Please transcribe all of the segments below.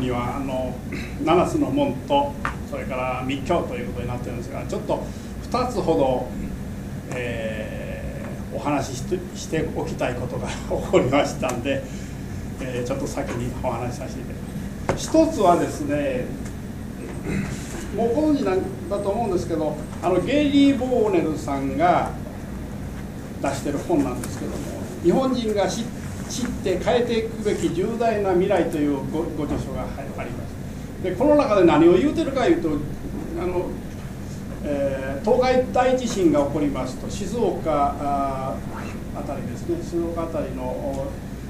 には7つの門とそれから密教ということになっているんですが、ちょっと2つほど、お話ししておきたいことが起こりましたんで、ちょっと先にお話しさせていただきます。一つはですね、もうご存知なんだと思うんですけど、ゲイリー・ボーネルさんが出してる本なんですけども、日本人が知って変えていくべき重大な未来というご著書があります。でこの中で何を言うてるかいうと、東海大地震が起こりますと、静岡あたりですね、静岡あたりの、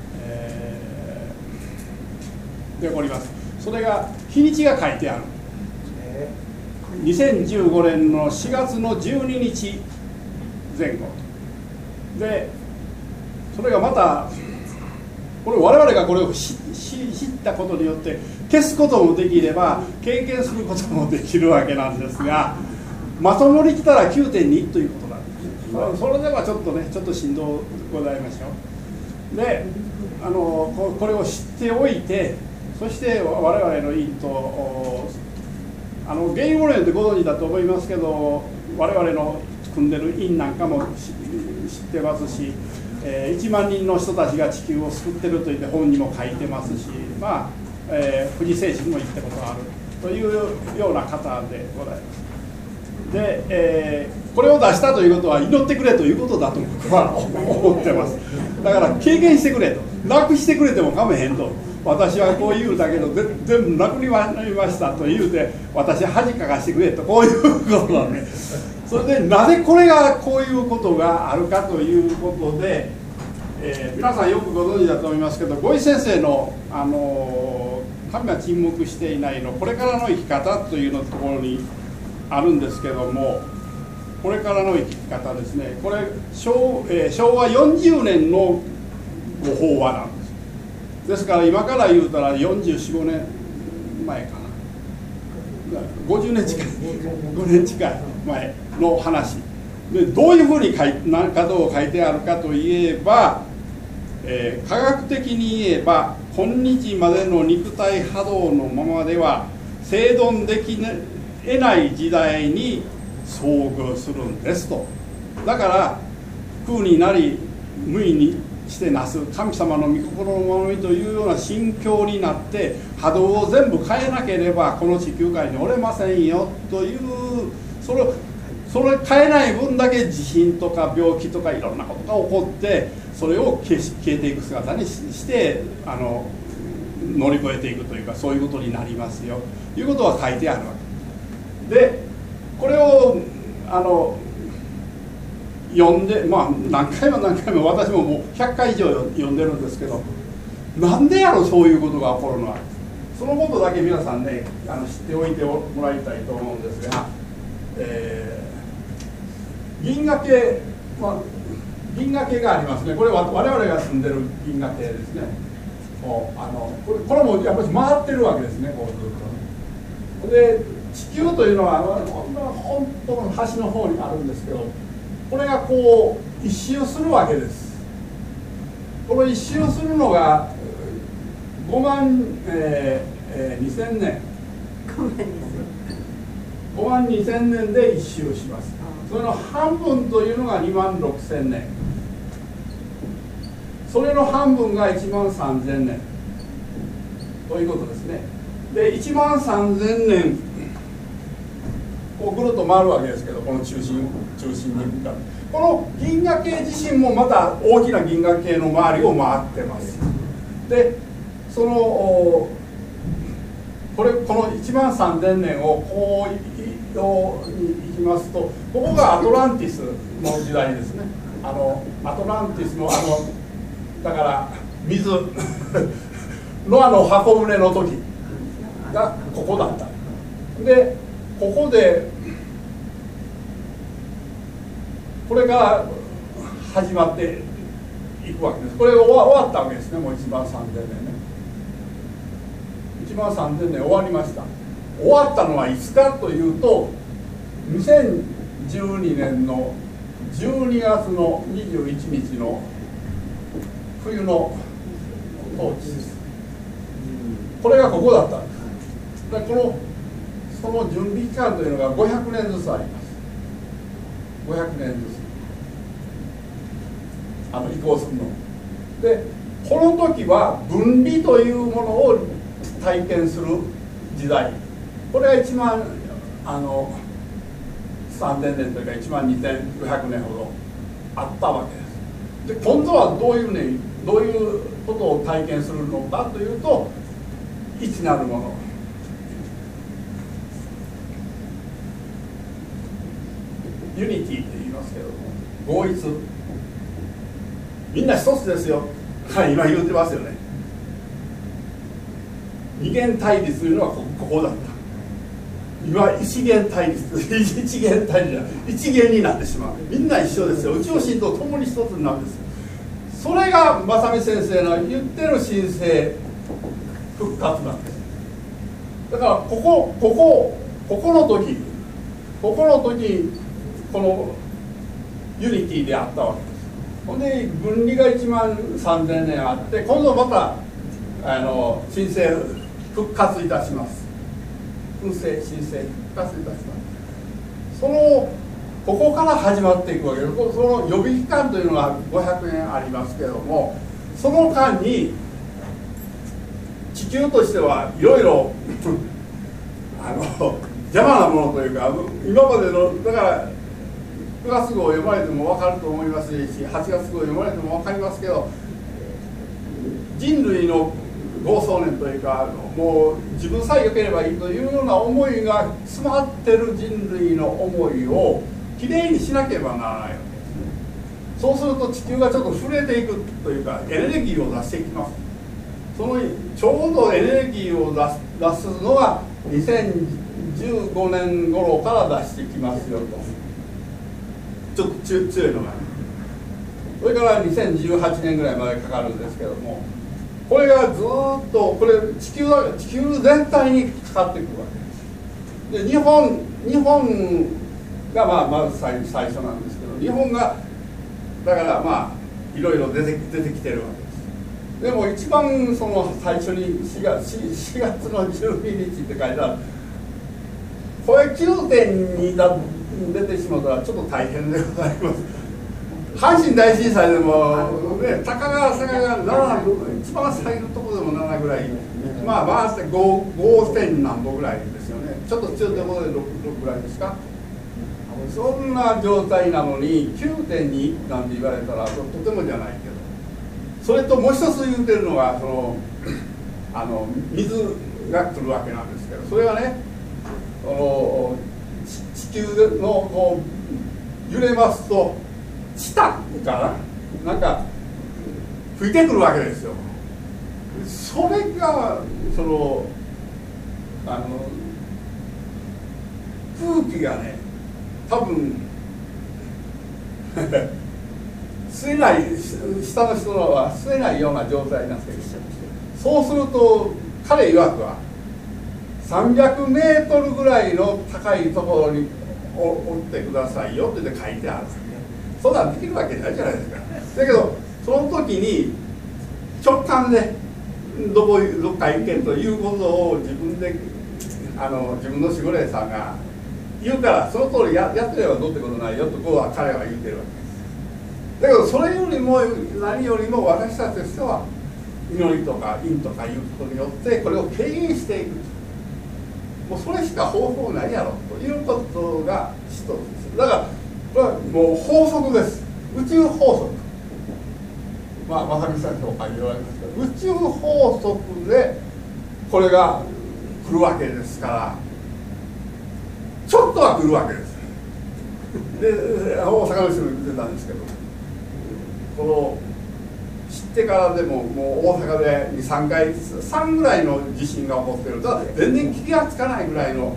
で起こります。それが日にちが書いてある。2015年の4月の12日前後で、それがまたこれ我々がこれを知ったことによって消すこともできれば経験することもできるわけなんですが、まともに来たら 9.2 ということなんです。それではちょっとね、ちょっとしんどございましょう。でこれを知っておいて、そして我々の院とゲイリー・ボーネルってご存知だと思いますけど、我々の組んでる院なんかも知ってますし、1万人の人たちが地球を救ってるといって本にも書いてますし、富士聖地にも行ったことがあるというような方でございます。で、これを出したということは祈ってくれということだと僕は思ってます。だから経験してくれと、楽してくれてもかめへんと、私はこう言うだけど全部楽になりましたと言うて、私恥かかしてくれと、こういうことなんで、それでなぜこれがこういうことがあるかということで、皆さんよくご存知だと思いますけど、五井先生の神は沈黙していないのこれからの生き方というのところにあるんですけども、これからの生き方ですね、これ昭和40年のご法話なんです。ですから今から言うたら44、5年前かな、50年近い5年近い前の話で、どういうふうにどう書いてあるかといえば、科学的に言えば今日までの肉体波動のままでは生存でき得ない時代に遭遇するんですと。だから空になり無為にしてなす神様の御心の守りというような心境になって、波動を全部変えなければこの地球界におれませんよという、それ変えない分だけ地震とか病気とかいろんなことが起こって、それを消えていく姿にして乗り越えていくというか、そういうことになりますよということが書いてあるわけで、これを読んで、何回も私ももう100回以上読んでるんですけど、なんでやろそういうことが起こるのは、そのことだけ皆さんね知っておいてもらいたいと思うんですが、銀河系、銀河系がありますね。これは我々が住んでる銀河系ですね。これもやっぱり回ってるわけですね、こうずっと。で地球というのは本当の端の方にあるんですけど、これがこう一周するわけです。この一周するのが5万、2000年5万2000年で一周します。それの半分というのが2万6000年、それの半分が1万3000年ということですね。で1万3000年こうぐるっと回るわけですけど、この中心に向かってこの銀河系自身もまた大きな銀河系の周りを回ってます。でこの1万3000年をこう移動に行きますと、ここがアトランティスの時代ですね。アトランティスのだから水ノアの箱舟の時がここだった。でここでこれが始まっていくわけです。これが終わったわけですね。もう1万3000年ね、1万3000年終わりました。終わったのはいつかというと、2012年の12月の21日の冬の冬至です。 これがここだったんです。でその準備期間というのが500年ずつあります。500年ずつ移行するので、この時は分離というものを体験する時代、これが1万3000年というか1万2500年ほどあったわけです。で今度はどういうことを体験するのかというと、一なるもの、ユニティと言いますけども、合一、みんな一つですよ、今言ってますよね。二元対立というのはここだった。今一元対立一元対立じゃ一元になってしまう。みんな一緒ですよ。宇宙神と共に一つになるんですよ。それが正見先生の言ってる神聖復活なんです。だからこの時このユニティであったわけです。ほんで分離が1万3000年あって、今度また神聖復活いたします。神聖復活いたします。ここから始まっていくわけです。その予備期間というのが500年ありますけれども、その間に地球としてはいろいろ邪魔なものというか、今までのだから9月号を読まれても分かると思いますし、8月号を読まれても分かりますけど、人類の豪壮年というか、もう自分さえ良ければいいというような思いが詰まってる人類の思いをきれいにしなければならないわけですね。そうすると地球がちょっと震えていくというか、エネルギーを出していきます。そのちょうどエネルギーを出すのが2015年頃から出してきますよと。ちょっと強いのが、それから2018年ぐらいまでかかるんですけども、これがずっと地球全体にかかってくるわけです。で日本がまず最初なんですけど、日本がだからいろいろ出てきてるわけです。でも一番その最初に4月の12日って書いてある、これ9点に出てしまったらちょっと大変でございます。阪神大震災でも、ね、高川坂が7、一番最後のところでも7ぐらい、回して 5点何歩ぐらいですよね。ちょっと強いところで 6ぐらいですか。そんな状態なのに 9.2 なんて言われたらとてもじゃないけど、それともう一つ言うてるのが水が来るわけなんですけど、それはね、地球の揺れますとチタンからなんか吹いてくるわけですよ。それが空気がね、多分吸えない、下の人は吸えないような状態になっている。そうすると彼曰くは300メートルぐらいの高いところに降ってくださいよって書いてある。そんなんできるわけないじゃないですか。だけどその時に直感でどっか行けということを自分の守護霊さんが言うから、その通りやってればどうってことないよと彼は言ってるわけです。だけどそれよりも何よりも私たちとしては祈りとか因とかいうことによってこれを軽減していく。もうそれしか方法ないやろということが一つです。だからこれはもう法則です。宇宙法則。正見さんとか言われますけど、宇宙法則でこれが来るわけですから、ちょっとは来るわけです。で大阪の人も言ってたんですけど、知ってからでももう大阪で2、3回3ぐらいの地震が起こってる。だから全然気がつかないぐらいの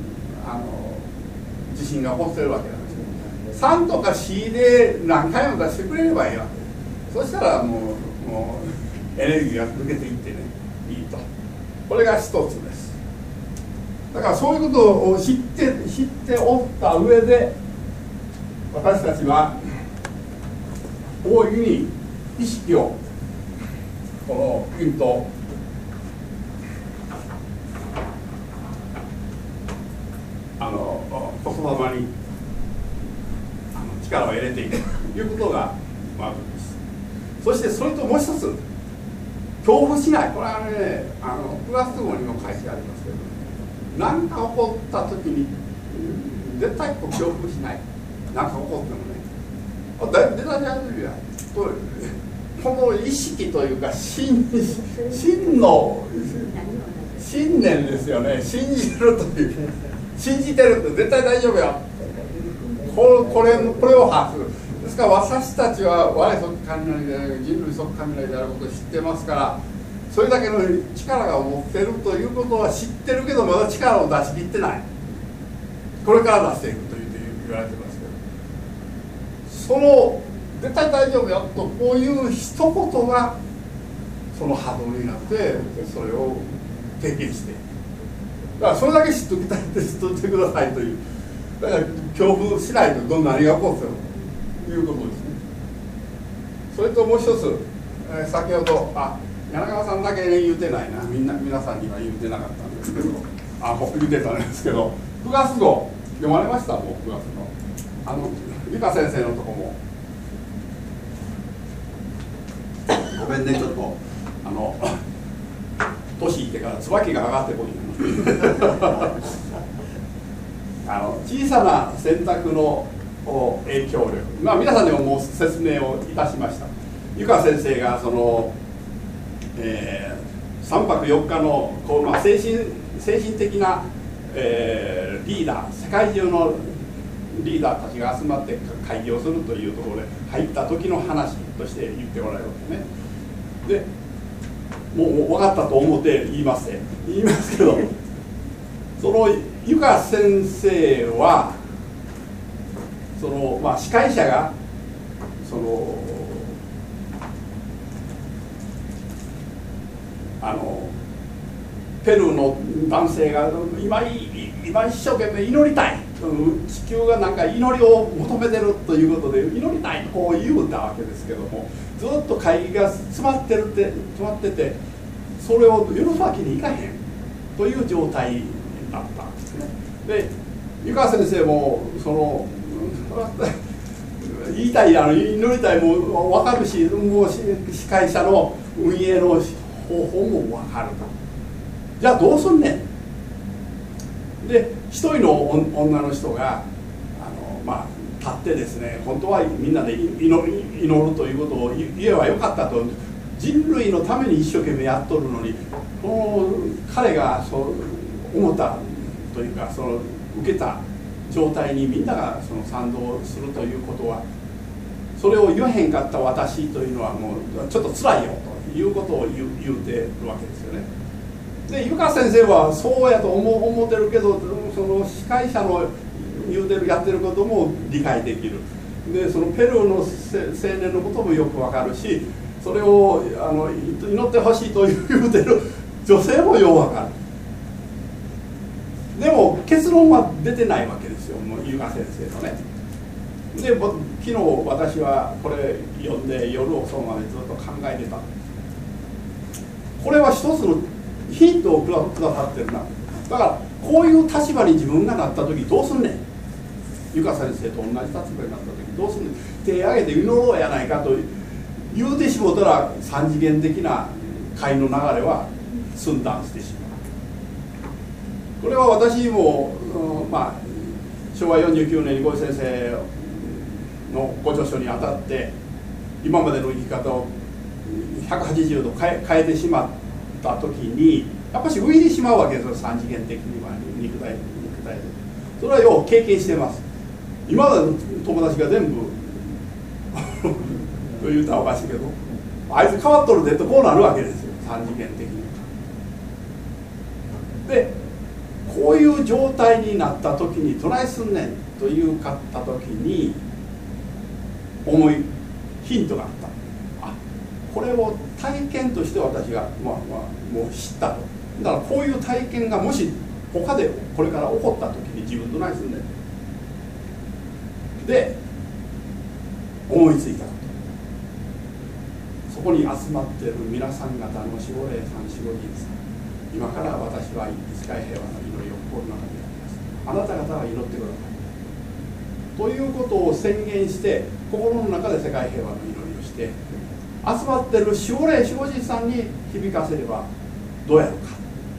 地震が起こってるわけなんですよ。3とか4で何回も出してくれればいいわけ。そしたらもうエネルギーが抜けていってね、いいと。これが一つです。だからそういうことを知っておった上で、私たちは大いに意識をこの因と言霊に力を入れていくということがあるんです。そしてそれともう一つ、恐怖しない。これはね、9月号にも書いてありますけど、何か起こった時に絶対恐怖しない。何か起こってもね、絶対大丈夫やと、この意識というか真の信念ですよね。信じるという、信じてるって絶対大丈夫や、これを発する。ですから私たちは我即雷である、人類即雷であることを知ってますから、それだけの力が持っているということは知ってるけど、まだ力を出し切ってない。これから出していくと言われてますけど、その絶対大丈夫よとこういう一言がその波動になって、それを経験して、だからそれだけ知っておきたいって知っておいてくださいという。だから恐怖しないと何が起こるということですね。それともう一つ、先ほど柳川さんだけ言うてないな、皆さんには言うてなかったんですけど、僕言うてたんですけど、9月号読まれました？もう9月の理科先生のとこもごめんね、ちょっと年いってから椿が上がってこい小さな選択の影響力、皆さんにももう説明をいたしました。湯川先生がその、3泊4日の精神的な、リーダー、世界中のリーダーたちが集まって会議をするというところで入った時の話として言っておられるわけね。でもう分かったと思って言いますけど、その湯川先生はその、司会者がそのペルーの男性が今一生懸命祈りたい、地球がなんか祈りを求めてるということで祈りたいとこう言うたわけですけども、ずっと会議が詰まってて、それを許すわけにいかへんという状態だったんですね。で湯川先生もその言いたい祈りたいも分かるし、もう司会者の運営の方法も分かると。じゃあどうすんねん。で一人の女の人が立ってですね、本当はみんなで祈るということを言えばよかったと、人類のために一生懸命やっとるのに、彼がそう思ったというか、受けた状態にみんなが賛同するということは、それを言わへんかった私というのはもうちょっと辛いよということを言うてるわけですよね。で湯川先生はそうやと思ってるけど、その司会者のやってることも理解できる。でそのペルーの青年のこともよくわかるし、それを祈ってほしいと言うてる女性もよくわかる。でも結論は出てないわけですよ、もう湯川先生のね。で昨日私はこれ読んで夜遅くまでずっと考えてた。これは一つのヒントをくださってるな。だからこういう立場に自分がなった時どうすんねん。湯川先生と同じ立場になった時どうすんねん。手挙げて祈ろうやないかと言うてしもたら、三次元的な会の流れは寸断してしまう。これは私も、昭和49年に五井先生のご著書にあたって今までの生き方を180度変えてしまった時にやっぱし浮いてしまうわけですよ、三次元的には肉体で。それはよう経験してます。今までの友達が全部と言うたらおかしいけど、あいつ変わっとるでとこうなるわけですよ、三次元的に。でこういう状態になった時にどないすんねんというかった時にヒントがあった。これを体験として私が、もう知ったと。だからこういう体験がもし他でこれから起こった時に自分どないすんねんで思いついた。そこに集まっている皆さん方の守護霊さん、守護人さん、今から私は世界平和の祈りを心の中にやります。 あなた方は祈ってくださいということを宣言して、心の中で世界平和の祈りをして集まっている守護霊守護神さんに響かせればどうやるか。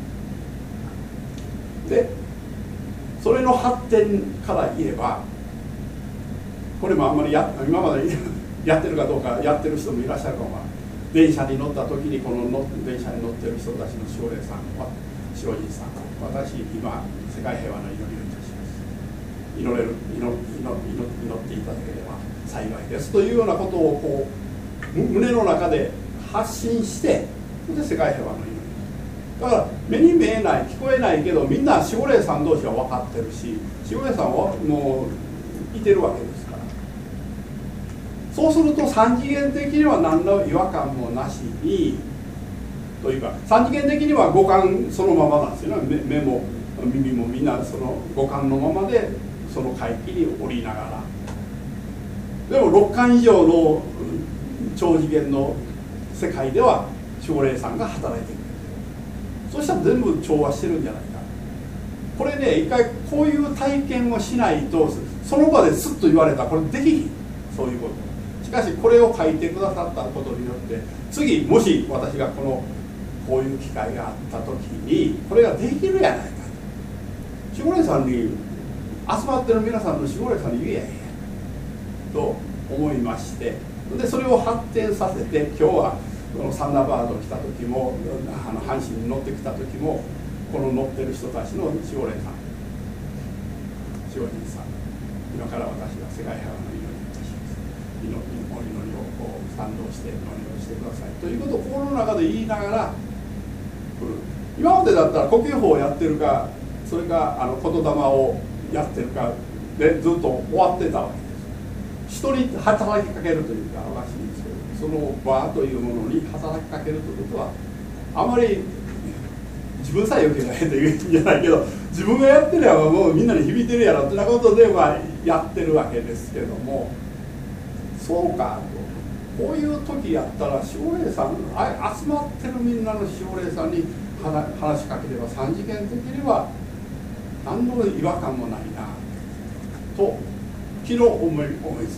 でそれの発展から言えば、これもあんまり今までやってるかどうか、やってる人もいらっしゃるかも。電車に乗った時に、この電車に乗ってる人たちの守護霊さんは、守護神さん、私今世界平和の祈りをいたします、祈っていただければ幸いですというようなことをこう胸の中で発信して、で世界平和の祈りだから、目に見えない聞こえないけど、みんな守護霊さん同士は分かってるし、守護霊さんはもういてるわけですから、そうすると三次元的には何の違和感もなしに、というか三次元的には五感そのままなんですよね。目も耳もみんなその五感のままでその海域に降りながら、でも六感以上の超次元の世界では守護霊さんが働いている。そうしたら全部調和してるんじゃないか。これね、一回こういう体験をしないと、その場ですっと言われたらこれできひん、そういうこと。しかしこれを書いてくださったことによって、次もし私がこういう機会があった時にこれができるやないかと、守護霊さんに集まってる皆さんの守護霊さんに言えやへんと思いまして、でそれを発展させて、今日はこのサンダーバード来た時も、阪神に乗ってきた時も、この乗ってる人たちの守護霊さん、守護神さん、今から私が世界平和の祈りをいたします、お祈りをこう賛同してお祈りをしてくださいということを心の中で言いながら来る。今までだったら呼吸法をやってるか、それか言霊をやってるかでずっと終わってたわけです。人に働きかけるというかおかしいんですけど、その場というものに働きかけるということは、あまり自分さえよければええというんじゃないけど、自分がやってればもうみんなに響いてるやろというようなことでやってるわけですけども、そうかと、こういう時やったら守護霊さん、集まってるみんなの守護霊さんに話しかければ三次元的には何の違和感もないなと昨日思いつきました。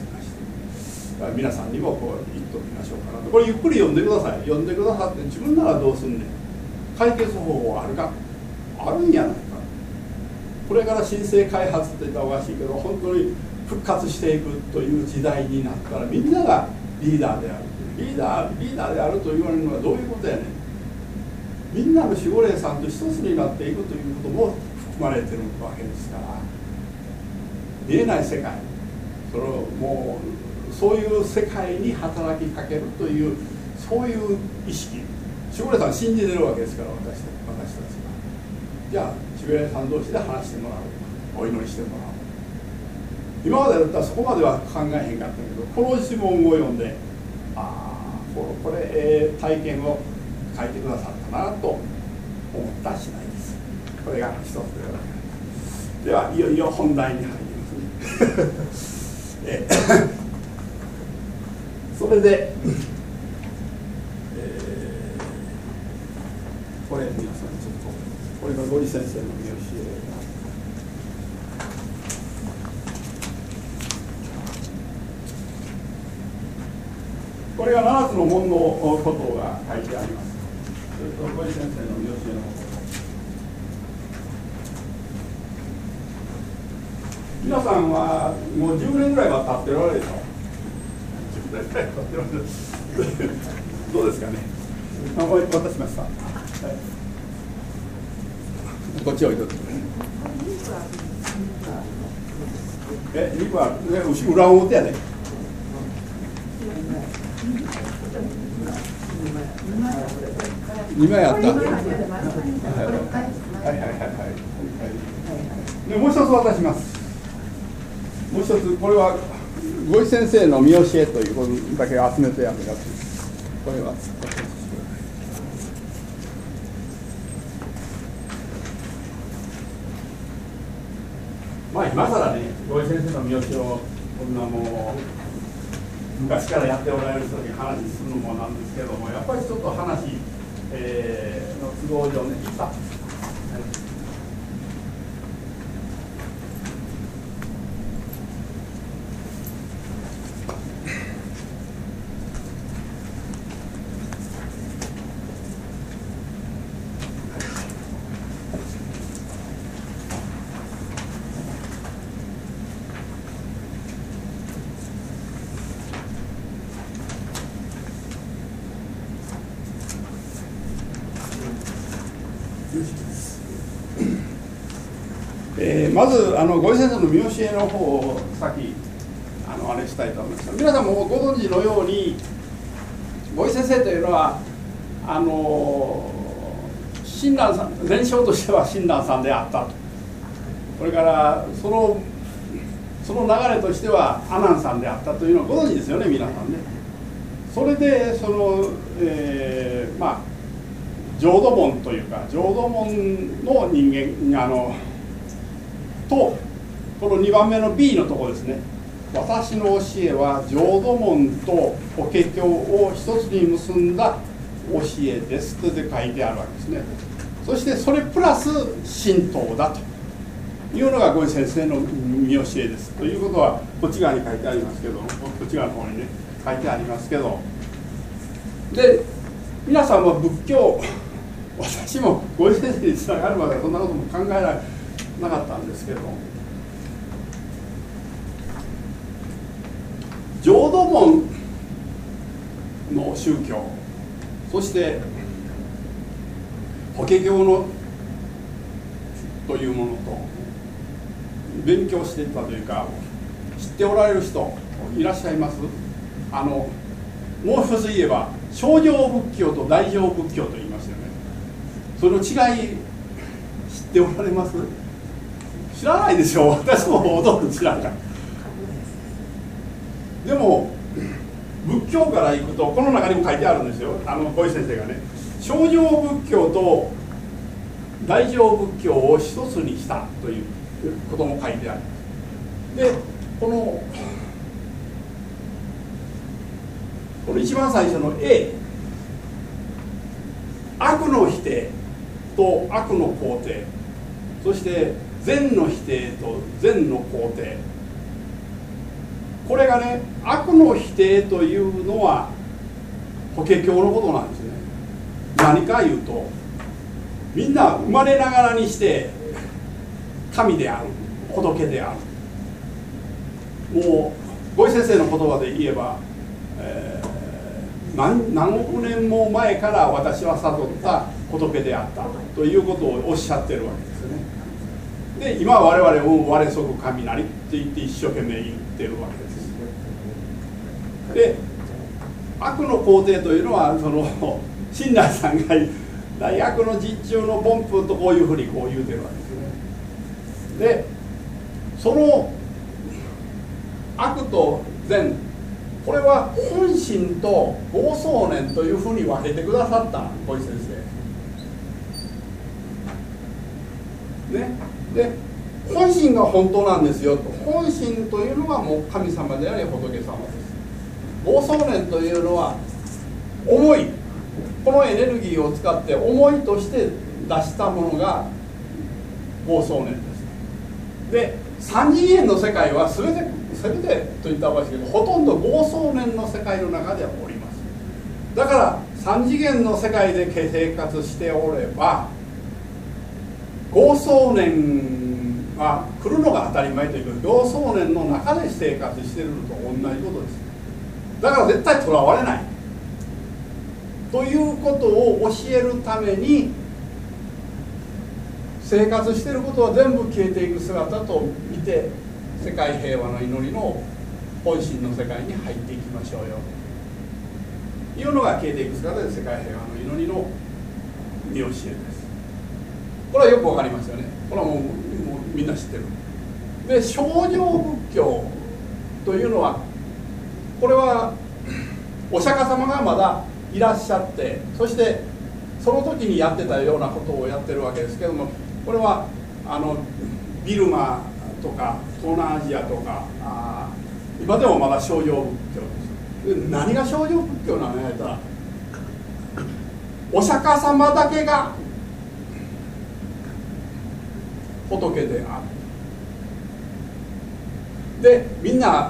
皆さんにもこう言っておきましょうかなと。これゆっくり読んでください。読んでくださって、自分ならどうすんねん、解決方法あるか、あるんやないか。これから新生開発って言ったらおかしいけど、本当に復活していくという時代になったら、みんながリーダーである、リーダーであると言われるのはどういうことやねん。みんなの守護霊さんと一つになっていくということも含まれてるわけですから、見えない世界、もうそういう世界に働きかけるという、そういう意識、守護霊さん信じてるわけですから、私たちが。じゃあ守護霊さん同士で話してもらう、お祈りしてもらう。今までだったらそこまでは考えへんかったけど、この質問を読んで、これ、体験を書いてくださったなと思った次第です。これが一つでございます。では、いよいよ本題に入りますね。それで、これ皆さんちょっと、これがゴリ先生の見教え。これが7つの門のことが書いてあります。ゴリ先生の見教えのこと。皆さんはもう10年ぐらいは経っておられるでしょ。10年ぐらい経っておられる。どうですかね。渡しました。はい、こっち置いとって。肉は裏表やで。2枚あった。でもう一つ渡します。もう一つ、これはゴイ先生の見教えということだけ集めてやるやつ。これはまあ今更ね、ゴイ先生の見教えをこんなもう昔からやっておられる人に話するのもなんですけども、やっぱりちょっと話、の都合上ね、 まずご井先生の見教えの方を先あれしたいと思います。皆さんもご存知のようにご井先生というのは親鸞さん、伝承としては親鸞さんであったと。それからその流れとしては阿南さんであったというのをご存知ですよね、皆さんね。それで浄土門というか浄土門の人間とこの2番目の B のところですね。私の教えは浄土門と法華経を一つに結んだ教えですと書いてあるわけですね。そしてそれプラス神道だというのがご井先生の見教えです。ということはこっち側に書いてありますけど、こっち側の方にね書いてありますけど、で皆さんは仏教、私もご井先生につながるまではそんなことも考えなかったんですけど、浄土門の宗教、そして法華経のというものと勉強していたというか知っておられる人いらっしゃいます？もう一つ言えば小乗仏教と大乗仏教と言いますよね。その違い知っておられます？知らないでしょう。私もほとんど知らない。でも仏教からいくとこの中にも書いてあるんですよ。小井先生がね、小乗仏教と大乗仏教を一つにしたということも書いてある。でこの一番最初の A、 悪の否定と悪の肯定、そして善の否定と善の肯定、これがね、悪の否定というのは法華経のことなんですね。何か言うと、みんな生まれながらにして神である、仏である。もうご井先生の言葉で言えば、何億年も前から私は悟った仏であったということをおっしゃってるわけですね。で今我々も我即神なりって言って一生懸命言ってるわけです。で悪の肯定というのは親鸞さんが大悪の実中の凡夫とこういうふうにこう言うてるわけですね。でその悪と善、これは本心と業相念というふうに分けてくださった小井先生ね。で本心が本当なんですよと。本心というのはもう神様であり仏様です。業相念というのは思い、このエネルギーを使って思いとして出したものが業相念です。で三次元の世界は全てといったらおかしいけど、ほとんど業相念の世界の中でおります。だから三次元の世界で生活しておれば業相念が来るのが当たり前というか、業相念の中で生活しているのと同じことです。だから絶対とらわれないということを教えるために、生活していることは全部消えていく姿と見て、世界平和の祈りの本心の世界に入っていきましょうよというのが消えていく姿で世界平和の祈りの見教えです。これはよくわかりますよね。これはもうみんな知ってる。で小乗仏教というのは、これはお釈迦様がまだいらっしゃって、そしてその時にやってたようなことをやってるわけですけども、これはビルマとか東南アジアとか今でもまだ小乗仏教です。で何が小乗仏教なのやったら、お釈迦様だけが仏である。でみんな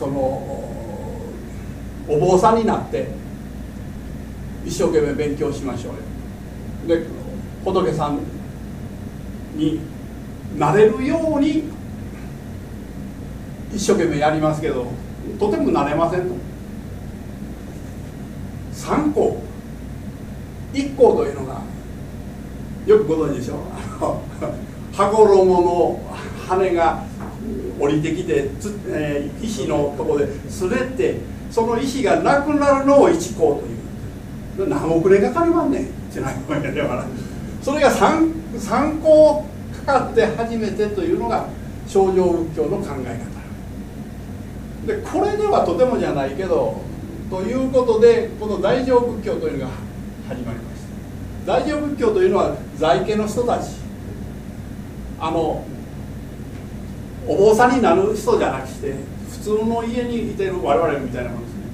お坊さんになって一生懸命勉強しましょうよ。で仏さんになれるように一生懸命やりますけど、とてもなれませんと。3項1項というのがよくご存知でしょう。羽衣の羽が降りてきて石のところで擦れて、その石がなくなるのを一項という。何億年かかりまんねんってないわけだから、それが 3項かかって初めてというのが清浄仏教の考え方で、これではとてもじゃないけどということで、この大乗仏教というのが始まりました。大乗仏教というのは在家の人たち、お坊さんになる人じゃなくて普通の家にいてる我々みたいなものですね。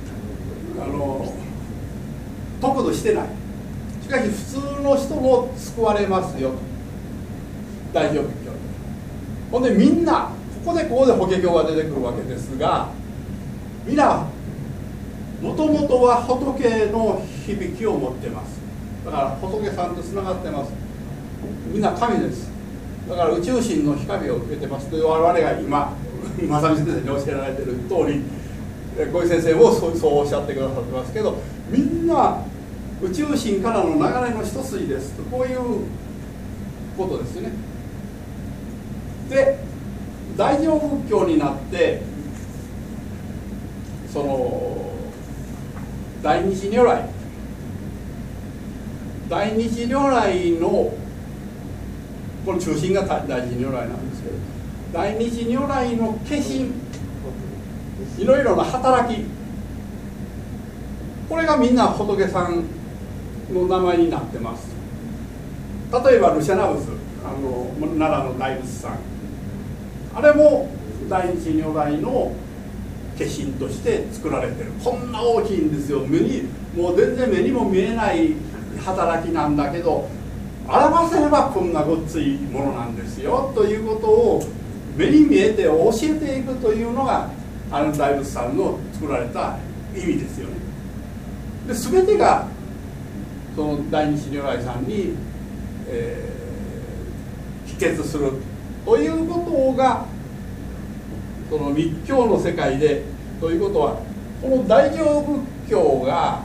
得度してない、しかし普通の人も救われますよと、大乗仏教。ほんでみんなここで法華経が出てくるわけですが、みんなもともとは仏の響きを持ってます。だから仏さんとつながってます。みんな神です。だから宇宙神の光を受けてますと我々が今正美先生に教えられている通り、小井先生もそうおっしゃってくださってますけど、みんな宇宙神からの流れの一筋ですと、こういうことですね。で大乗仏教になって、その大日如来のこの中心が大日如来なんですけど、大日如来の化身、いろいろな働き、これがみんな仏さんの名前になってます。例えばルシャナブス、奈良の大仏さん、あれも大日如来の化身として作られてる。こんな大きいんですよ。もう全然目にも見えない働きなんだけど、表せればこんなごっついものなんですよということを目に見えて教えていくというのが大仏さんの作られた意味ですよね。で全てがその大日如来さんに、帰結するということがその密教の世界で、ということはこの大乗仏教が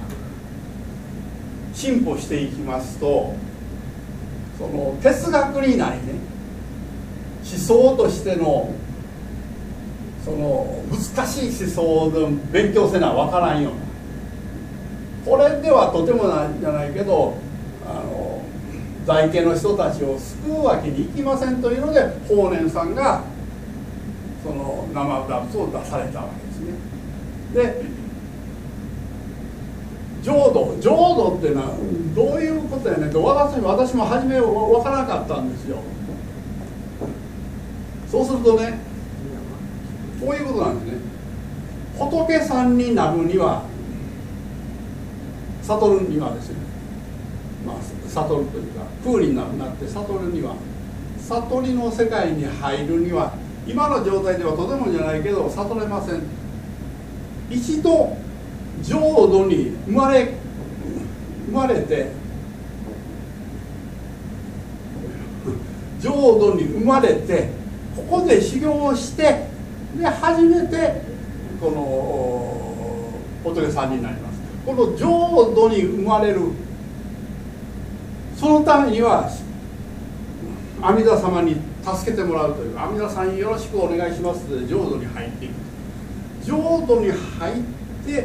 進歩していきますと、その哲学になりね、思想としてのその難しい思想の勉強せな分からんような、これではとてもじゃないけど在家の人たちを救うわけにいきませんというので、法然さんがその生歌仏を出されたわけですね。で浄土っていうのはどういうことやねんと、私も初め分からなかったんですよ。そうするとね、こういうことなんですね。仏さんになるには、悟るにはですね、悟るというか空になって悟るには、悟りの世界に入るには、今の状態ではとてもじゃないけど悟れません。一度浄土に生まれて、浄土に生まれて、ここで修行をして、で初めてこの仏さんになります。この浄土に生まれる、そのためには阿弥陀様に助けてもらうというか、阿弥陀さんによろしくお願いしますと浄土に入っていく。浄土に入って、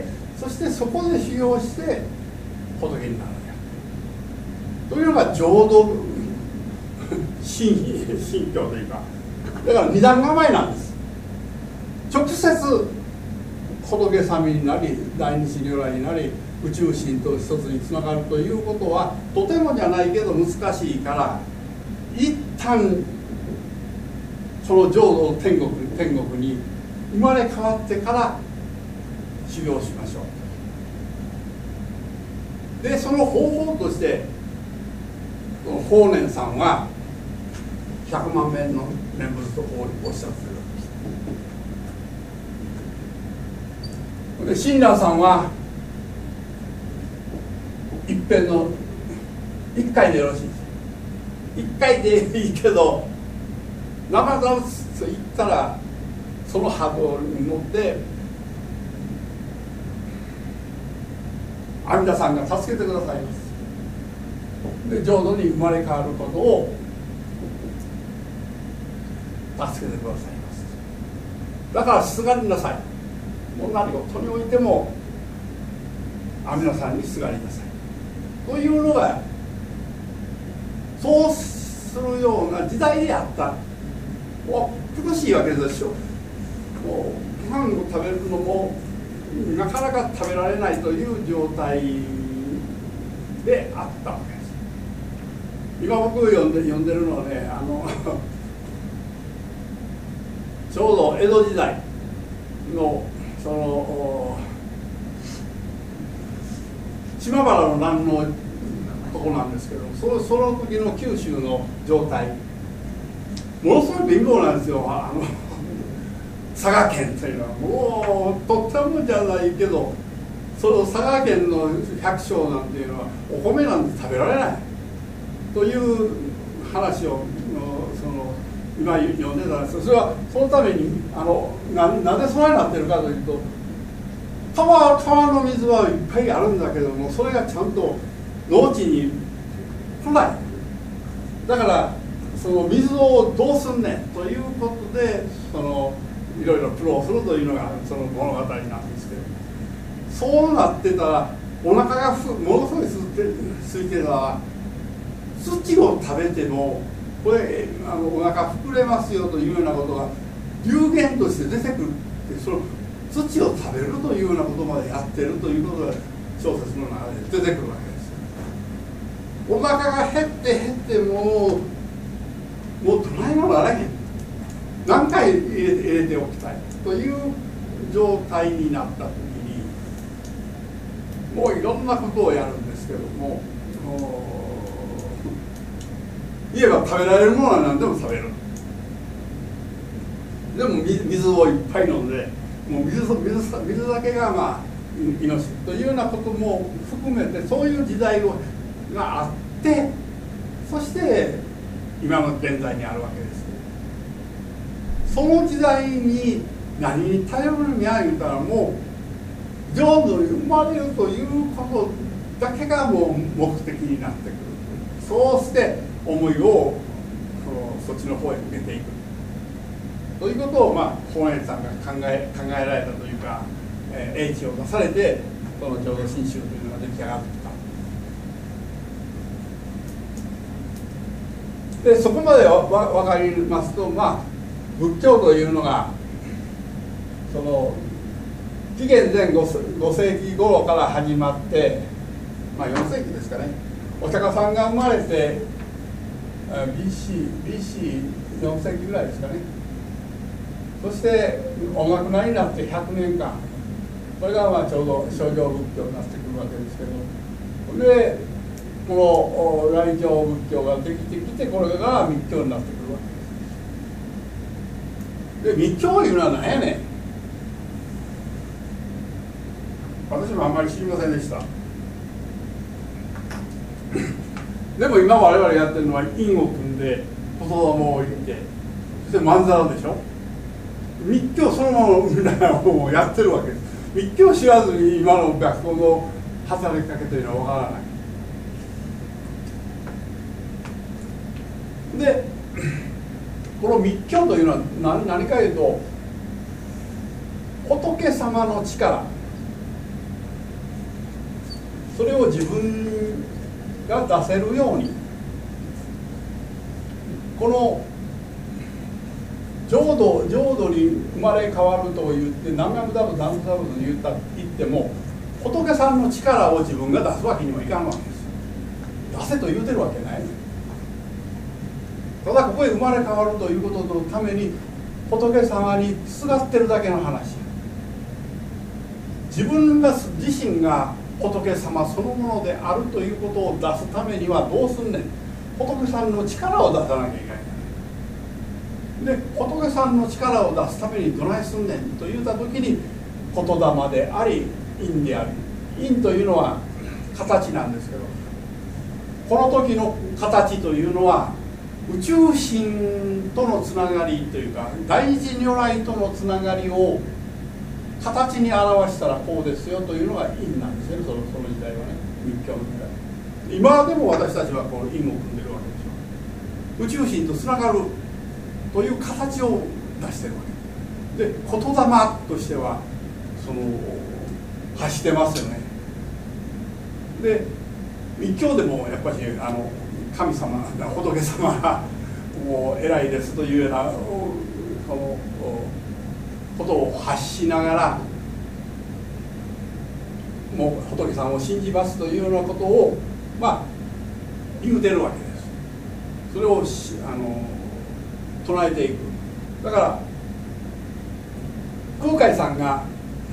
そしてそこで修行して仏になるというのが浄土神教というか、だから二段構えなんです。直接仏様になり、大日如来になり、宇宙神と一つにつながるということはとてもじゃないけど難しいから、一旦その浄土天国に生まれ変わってから修行しましょう。でその方法として法然さんは100万遍の念仏とこうおっしゃってるわけです。で親鸞さんは一回でよろしいです。一回でいいけど、生々しく言ったらその波動に乗って阿弥陀さんが助けてくださいます。で浄土に生まれ変わることを助けてくださいます。だからすがりなさい。もう何事においても阿弥陀さんにすがりなさいというのが、そうするような時代であった。もう苦しいわけでしょ。もうご飯を食べるのもなかなか食べられないという状態であったわけです。今僕読んでるのはね、ちょうど江戸時代のその島原の南のとこなんですけど、その時の九州の状態、ものすごい貧乏なんですよ。佐賀県というのはもうとってもじゃないけど、その佐賀県の百姓なんていうのはお米なんて食べられないという話をその今読んでたんですよ。それはそのためになんでそないなってるかというと、川の水はいっぱいあるんだけども、それがちゃんと農地に来ない。だからその水をどうすんねんということで、そのいろいろ苦労するというのがその物語なんですけど、そうなってたらお腹がものすごい空いてたら、土を食べてもこれお腹膨れますよというようなことが流言として出てくるって、その土を食べるというようなことまでやってるということが小説の中で出てくるわけです。お腹が減ってもうどないもならへん、何回入れておきたいという状態になった時に、もういろんなことをやるんですけども、言えば食べられるものは何でも食べる。でも水をいっぱい飲んで、もう水だけがまあ命というようなことも含めて、そういう時代があって、そして今の現在にあるわけです。その時代に何に頼るんや言うたら、もう浄土に生まれるということだけがもう目的になってくる。そうして思いをそっちの方へ向けていくということを、法然さんが考えられたというか、英知を出されて、この浄土真宗というのが出来上がってきた。でそこまで分かりますと、仏教というのがその紀元前5世紀頃から始まって、4世紀ですかね、お釈迦さんが生まれて BC4 世紀ぐらいですかね。そしてお亡くなりになって100年間、これがちょうど諸行仏教になってくるわけですけど、でこの来場仏教ができてきて、これが密教になってくるわけです。で密教いうのは何やねん。私もあんまり知りませんでした。でも今我々やってるのは因を組んで言霊を置いて、そしてまんざらでしょ。密教そのものみたいなものをやってるわけです。密教知らずに今の学校の働きかけというのは分からない。でこの密教というのは何かというと、仏様の力、それを自分が出せるように、この浄土に生まれ変わると言って、何百だと何百だと言っても、仏さんの力を自分が出すわけにはいかんわけです。出せと言うてるわけない。ただここへ生まれ変わるということのために仏様にすがってるだけの話。自分自身が仏様そのものであるということを出すためにはどうすんねん。仏さんの力を出さなきゃいけない。で仏さんの力を出すためにどないすんねんと言った時に、言霊であり因である。因というのは形なんですけど、この時の形というのは宇宙神とのつながりというか、大事如来とのつながりを形に表したらこうですよというのが因なんですね。その時代はね、密教の時代。今でも私たちはこの因を組んでるわけですよ。宇宙神とつながるという形を出してるわけで、言霊としては発してますよね。で密教でもやっぱり神様仏様がもう偉いですというようなことを発しながら、もう仏さんを信じますというようなことを言うてるわけです。それを唱えていく。だから空海さんが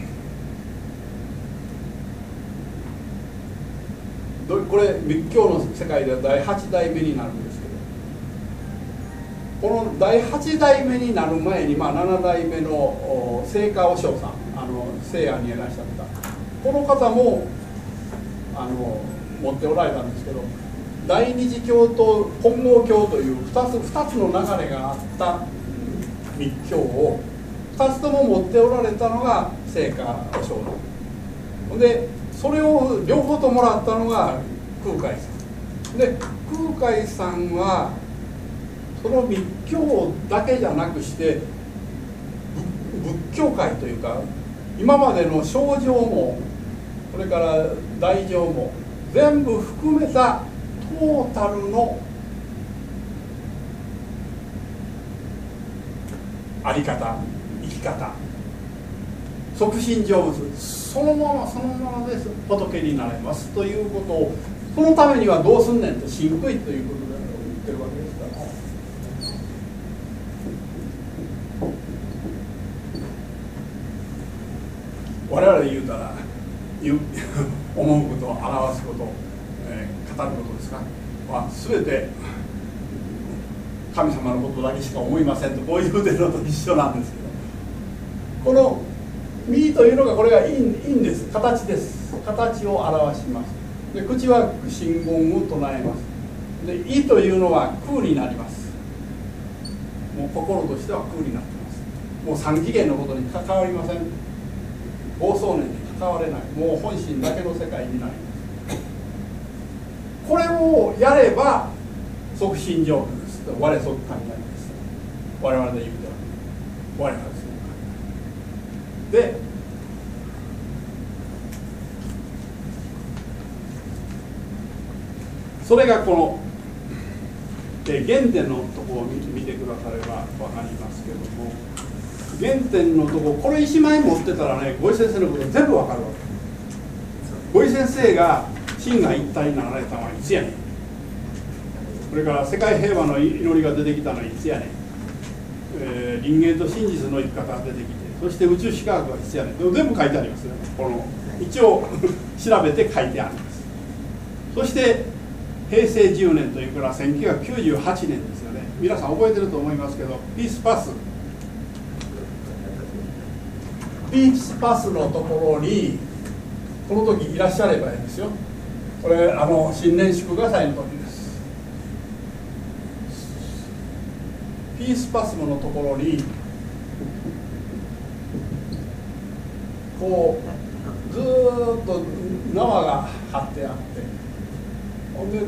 これ密教の世界では第8代目になるんですけど、この第8代目になる前に、7代目の清華和尚さん、西安にいらっしゃったこの方も持っておられたんですけど、大日教と金剛教という2つの流れがあった密教を2つとも持っておられたのが清華和尚で、それを両方ともらったのが空海さんで、空海さんはその密教だけじゃなくして仏教界というか、今までの正常もそれから大乗も全部含めたトータルのあり方、生き方、即身成仏、そのままです仏になれますということを、そのためにはどうすんねんと、真悔いということで言ってるわけですから。我々で言うたら思うことを表すこと、語ることですか、全て神様のことだけしか思いませんと、こういうてるのと一緒なんですけど、この身というのがこれがいいんです。形です。形を表します。で口は真言を唱えます。で意というのは空になります。もう心としては空になってます。もう三次元のことに関わりません。妄想念に関われない。もう本心だけの世界になります。これをやれば即身成仏です。我即観になります。我々で言うと我々です。でそれがこの原点のところを見てくだされば分かりますけども、原点のところ、これ1枚持ってたらね、五井先生のこと全部分かるわけ。五井先生が真が一体になられたのはいつやねん。それから世界平和の祈りが出てきたのはいつやねん。人間と真実の生き方が出てきて、そして宇宙史科学は必要やねん。でも全部書いてありますね。この一応調べて書いてあります。そして平成10年というから1998年ですよね。皆さん覚えてると思いますけど、ピースパスのところにこの時いらっしゃればいいんですよ。これ新年祝賀祭の時です。ピースパスモのところにこうずーっと縄が張ってあって、ほんで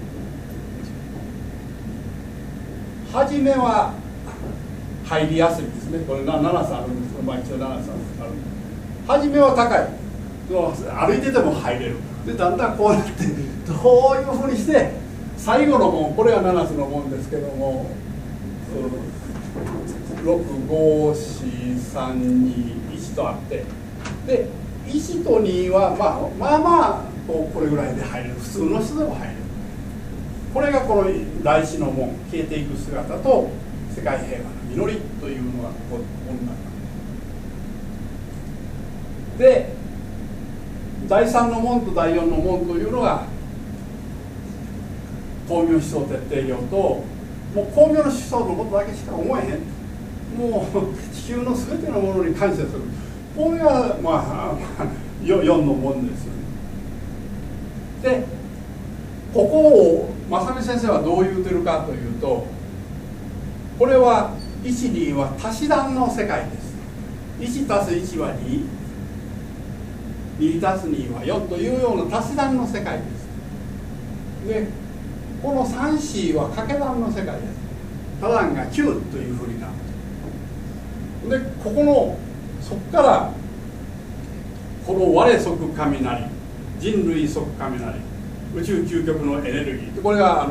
初めは入りやすいですね。これ7つあるんですけど、一応7つある。初めは高い、歩いてても入れる。でだんだんこうなって、こういうふうにして最後の門、これは7つの門ですけども、6、5、4、3、2、1とあって、で1と2はまあこれぐらいで入れる。普通の人でも入れる。これがこの大師の門、消えていく姿と世界平和の祈りというのがここになる。で第3の門と第4の門というのが光明思想徹底教と、もう光明の思想のことだけしか思えへん。もう地球の全てのものに感謝する。これが4の門ですよね。でここを正見先生はどう言うてるかというと、これは1、2は足し算の世界です。1足す1は2、2足す2は4というような足し算の世界です。でこの3、4は掛け算の世界です。 多段が9というふうになる。でここのそこからこの我即雷、人類即雷、宇宙究極のエネルギー、これが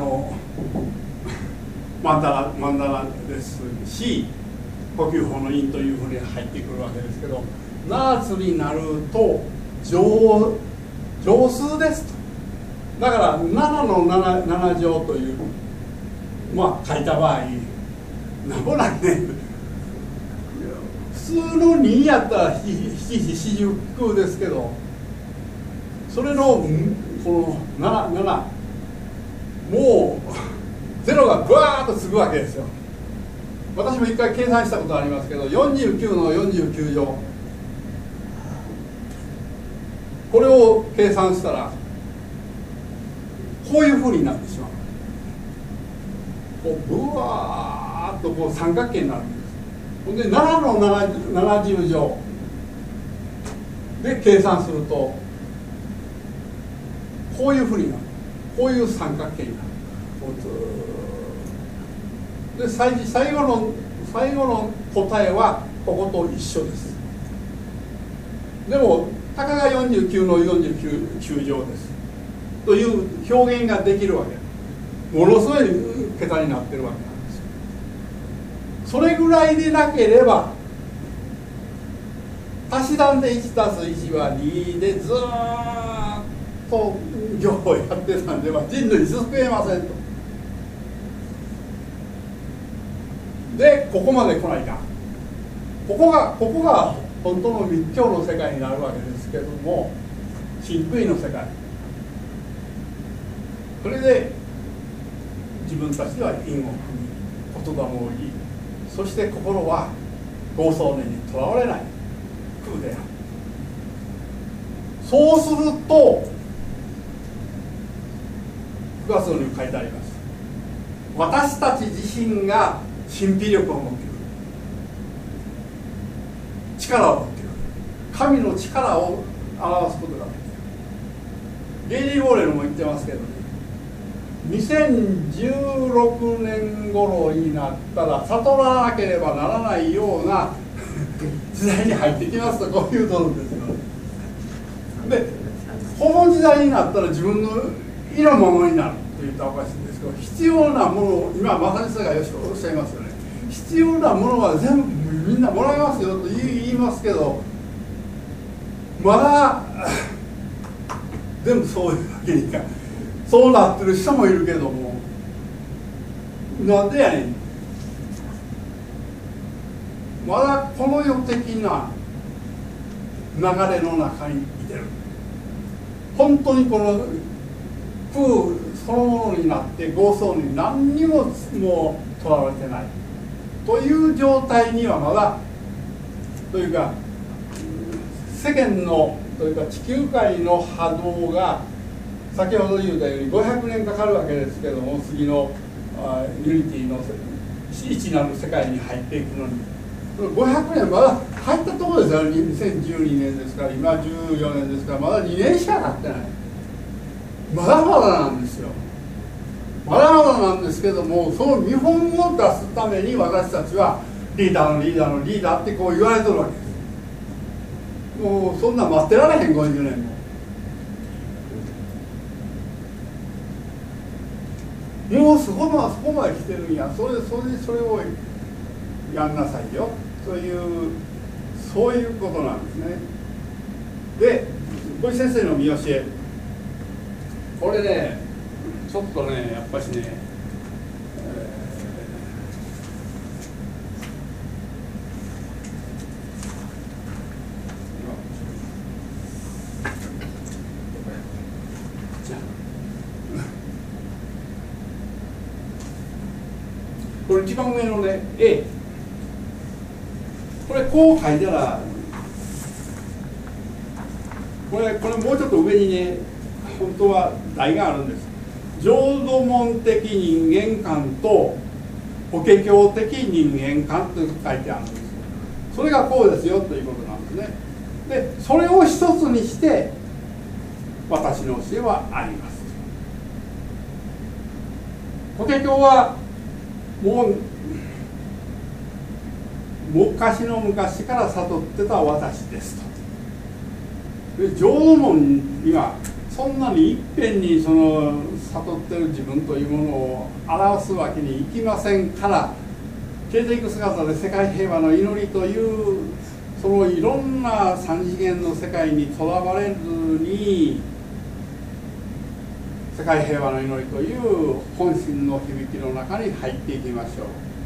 マンダラですし、呼吸法の因というふうに入ってくるわけですけど、7つになると乗数ですと。だから7の 7乗という、まあ書いた場合なんぼなんね、普通の2やったら四十九ですけど、それのこの7もうゼロがブワーッとつくわけですよ。私も一回計算したことありますけど、49の49乗、これを計算したらこういうふうになってしまう。こうブワーッとこう三角形になるんです。ほんで7の70乗で計算するとこういうふうになる。こういう三角形になる。で最後の答えはここと一緒です。でもたかが49の49乗ですという表現ができるわけ。ものすごい桁になってるわけなんですよ。それぐらいでなければ足し算で 1+1 は2でずーっと行をやってたんでは人類救えませんと。でここまで来ないか、ここが本当の密教の世界になるわけですけども、神秘の世界、それで自分たちでは因を組み言霊を言い、そして心は業相念にとらわれない空である。そうすると9月に書いてあります。私たち自身が神秘力を持っている、力を持っている、神の力を表すことができる。ゲイリー・ウォーレルも言ってますけどね、2016年頃になったら悟らなければならないような時代に入ってきますと、こういうとるんですよ。でこの時代になったら自分の意のままになると言ったらおかしいんですけど、必要なものを今まさにそれがよしおっしゃいますよね。必要なものは全部みんなもらいますよと言いますけど、まだ全部そういうわけにいかん。そうなってる人もいるけども、なんでやねん、まだこの世的な流れの中にいてる。本当にこの空そのものになって業相に何にももうとらわれてないという状態にはまだというか、世間のというか地球界の波動が先ほど言ったように500年かかるわけですけども、次のユニティの一なる世界に入っていくのに500年まだ入ったところですよ。2012年ですから、今14年ですから、まだ2年しか経ってない。まだまだなんですよ。まだまだなんですけども、その見本を出すために私たちはリーダーのリーダーのリーダーってこう言われてるわけです。もうそんな待ってられへん、50年も。もうそこまで来てるんや。それをやんなさいよというそういうことなんですね。で小石先生の見教え、これねちょっとねやっぱしね、これ一番上のね A、 これこう書いたらこれもうちょっと上にね本当は題があるんです。浄土門的人間観と法華経的人間観と書いてあるんです。それがこうですよということなんですね。でそれを一つにして私の教えはあります。法華経はもう昔の昔から悟ってた私ですと。で浄土門にはそんなにいっぺんにその悟ってる自分というものを表すわけにいきませんから、消えていく姿で世界平和の祈りというそのいろんな三次元の世界にとらわれずに、世界平和の祈りという本心の響きの中に入っていきましょ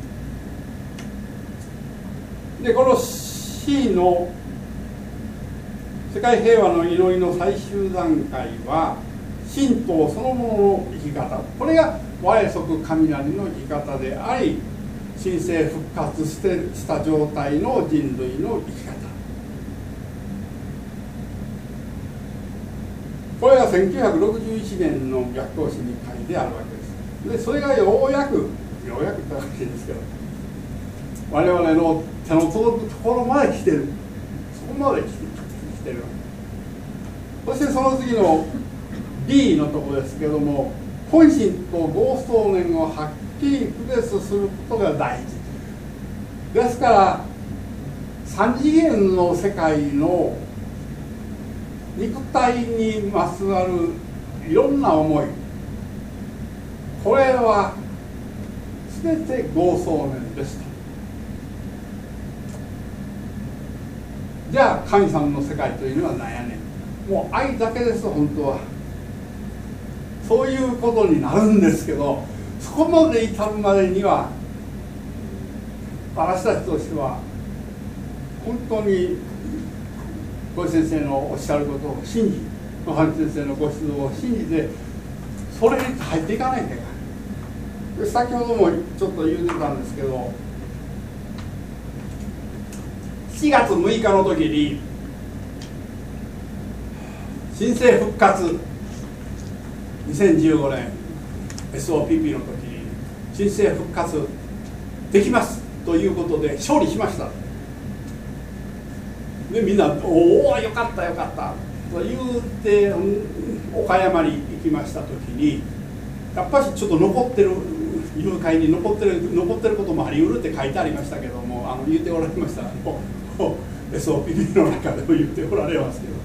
う。でこの C の世界平和の祈りの最終段階は神道そのものの生き方、これが我即雷の生き方であり、神聖復活した状態の人類の生き方、これが1961年の白光誌に書いてあるわけです。でそれがようやくっておかしいですけど、我々の手の届くところまで来てる、そこまで来てる。そしてその次の B のところですけども、本心と同想念をはっきり区別することが大事ですから、三次元の世界の肉体にまつわるいろんな思い、これは全て合想念ですと。じゃあ神様の世界というのは何やねん、もう愛だけです本当は。そういうことになるんですけど、そこまで至るまでには私たちとしては本当に小井先生のおっしゃることを信じ、野上先生のご指導を信じて、それに入っていかないといけない。先ほどもちょっと言うてたんですけど、7月6日の時に新生復活2015年 SOPP の時に新生復活できますということで勝利しました。でみんな「おおよかったよかった」と言うて岡山に行きました時に、やっぱりちょっと残ってる誘拐に残ってることもありうるって書いてありましたけども、言っておられましたSOPP の中でも言っておられますけど、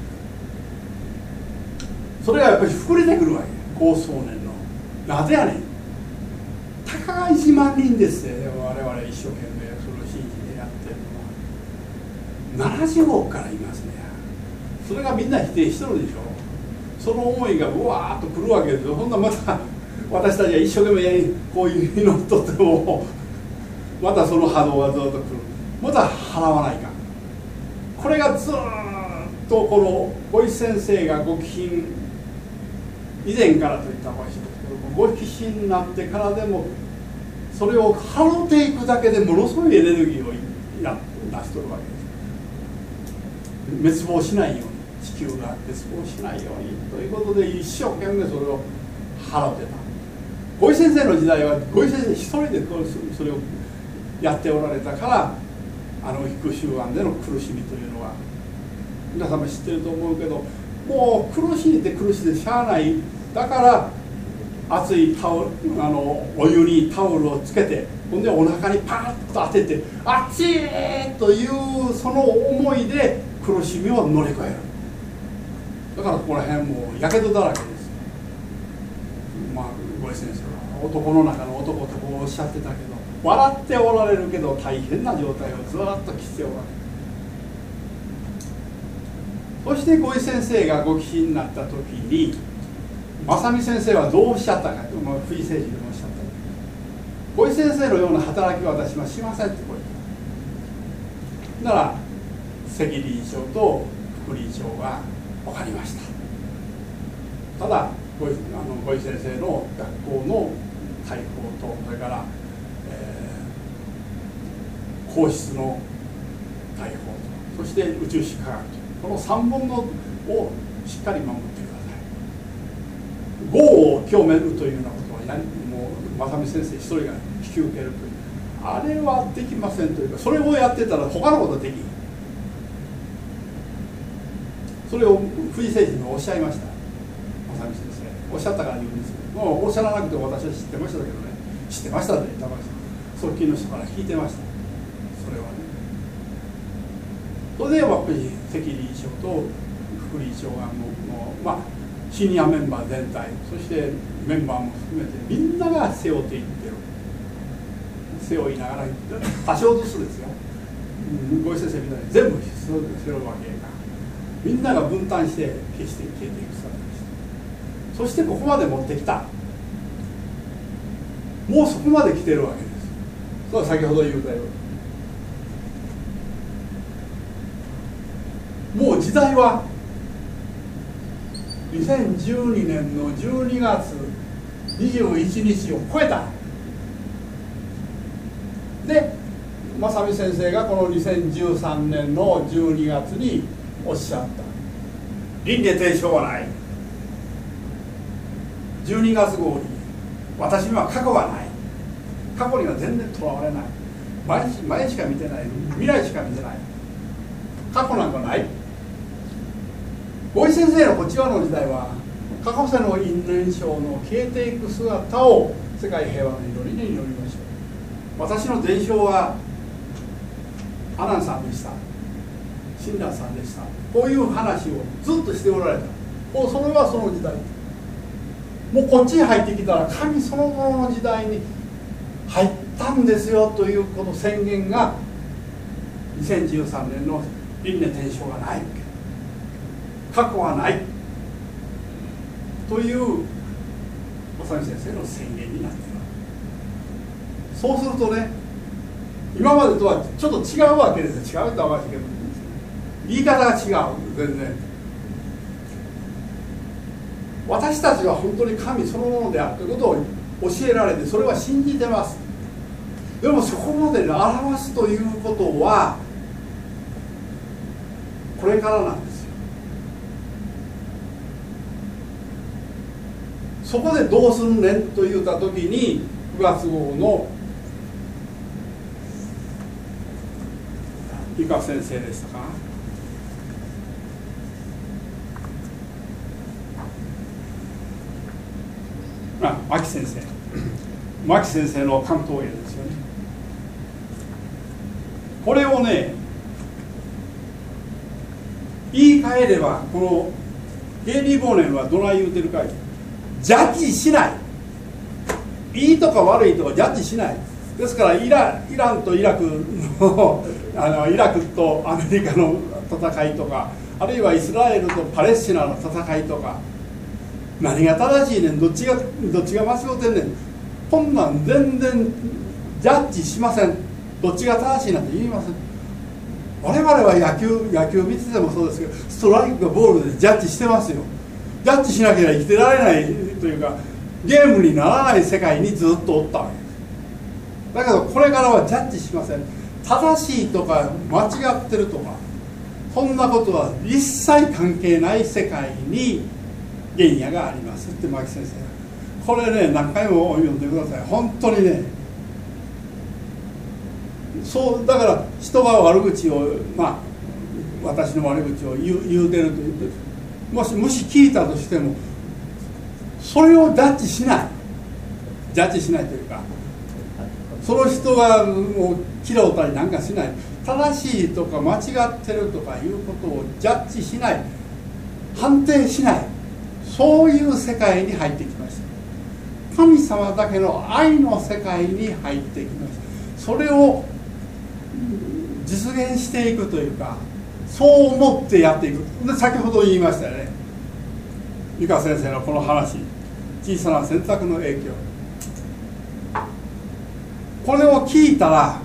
それがやっぱり膨れてくるわけ、高想念の。なぜやねん、たかが1万人ですね、我々一生懸命それを信じてやってるのは70億からいますね。それがみんな否定しとるでしょ。その思いがうわーっとくるわけですよ。ほんなまた私たちが一生懸命こういう祈っとってもまたその波動がずっとくる、また払わないか。これがずっとこの小石先生がご寄進以前からといった方がいいですけど、ご寄進になってからでもそれを払っていくだけでものすごいエネルギーを出しとるわけです。滅亡しないように、地球が滅亡しないようにということで一生懸命それを払ってた。小石先生の時代は小石先生一人でそれをやっておられたから、育集案での苦しみというのは皆様知ってると思うけど、もう苦しいって苦しいでしゃあない。だから熱いお湯にタオルをつけて、ほんでお腹にパーッと当てて「熱い!」というその思いで苦しみを乗り越える。だからここら辺もうやけどだらけです。小石先生は男の中の男とこうおっしゃってたけど、笑っておられるけど大変な状態をずっときておられる。そして小井先生がご寄進になった時に正美先生はどうおっしゃったかと、藤井誠二でもおっしゃった。小井先生のような働きは私はしませんってこう言った。なら関理事長と副理事長が分かりました。ただ小井先生の学校の大綱と、それから、皇室の大綱と、そして宇宙史科学と、この3本のをしっかり守ってください。業を清めるというようなことはもう正美先生一人が引き受けるという、あれはできませんというか、それをやってたら他のことはできん。それを藤井誠二がおっしゃいました。正美先生おっしゃったから言うんですけど、もうおっしゃらなくても私は知ってましたけどね、知ってましたって言ったら側近の人から聞いてました。それれはね。それでやっぱり関理事長と副理事長がまあシニアメンバー全体、そしてメンバーも含めてみんなが背負っていってる、背負いながら多少ずつですよ、ご一先生みたいに全部背負うわけが、みんなが分担して決して消えていくさでした。そしてここまで持ってきた、もうそこまで来てるわけです。それは先ほど言うたように、もう時代は2012年の12月21日を超えた。で正美先生がこの2013年の12月におっしゃった、輪廻転生はない。12月号に私には過去はない、過去には全然とらわれない、前しか見てない、未来しか見てない、過去なんかない。大井先生のこっち側の時代は過去世の因縁症の消えていく姿を世界平和の祈りに祈りましょう。私の伝承は阿南さんでした、親鸞さんでした、こういう話をずっとしておられた。もうそれはその時代、もうこっちに入ってきたら神そのものの時代に入ったんですよというこの宣言が2013年の輪廻転生がない、過去はないという正美先生の宣言になっている。そうするとね、今までとはちょっと違うわけですよ。違うとは分かるけど言い方が違う。全然私たちは本当に神そのものであるということを教えられて、それは信じてます。でもそこまで表すということはこれからなんですよ。そこでどうすんねんと言った時に9月号の伊香先生でしたか、牧先生、牧先生の関東映ですよね。これをね言い換えれば、このゲイリー・ボーネンはどない言うてるか、ジャッジしない、いいとか悪いとかジャッジしない。ですからイランとイラクのイラクとアメリカの戦いとか、あるいはイスラエルとパレスチナの戦いとか、何が正しいねん、どっちが間違ってんねん、こんなん全然ジャッジしません。どっちが正しいなんて言いません。我々は野球見ててもそうですけど、ストライクかボールでジャッジしてますよ。ジャッジしなければ生きてられないというか、ゲームにならない世界にずっとおったわけです。だけどこれからはジャッジしません。正しいとか間違ってるとかそんなことは一切関係ない世界に原野がありますって牧先生、これね何回も読んでください。本当にね、そうだから人が悪口を私の悪口を言うてると言って、もし聞いたとしてもそれをジャッジしないというか、その人がもう嫌うたりなんかしない、正しいとか間違ってるとかいうことをジャッジしない、判定しない、そういう世界に入ってきました。神様だけの愛の世界に入ってきました。それを実現していくというか、そう思ってやっていく。で先ほど言いましたよね、由香先生のこの話、小さな選択の影響、これを聞いたら、